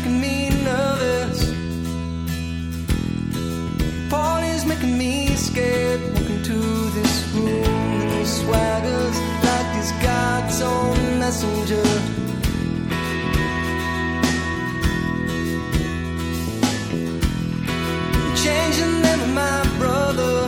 making me nervous. Paul is making me scared. Walk into this room and he swaggers like he's God's own messenger. Change the name of my brother.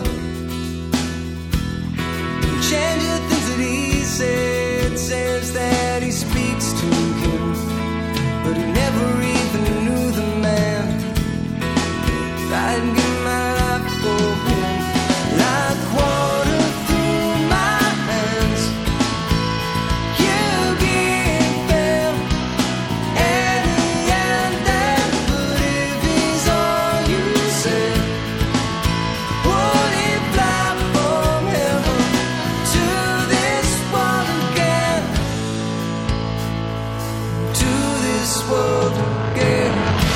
Change the things that he said. Says that he speaks to him, but he never even knew the man. I'd give my life for him. Like water through my hands, you give them at the end. But if he's all you say, would he fly from heaven to this world again? To this world again.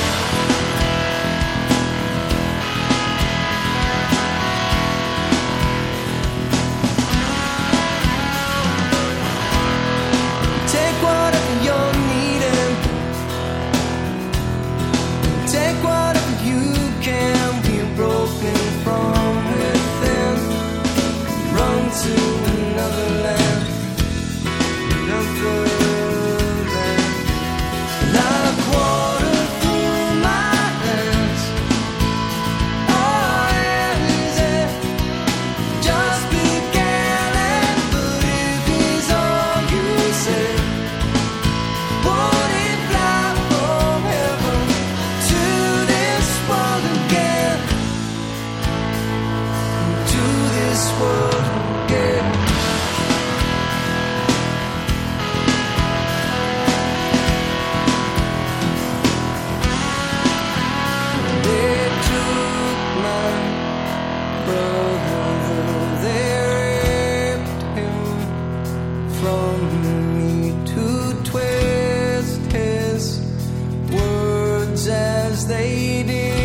Take whatever you're needing. Take whatever you can. We're broken from within. Run to another land. Another land. Like water through my hands. Oh, easy. Just beginning. But if he's all you say, would he fly from heaven to this world again? To this world again. They took my brother, they ripped him from me to twist his words as they did.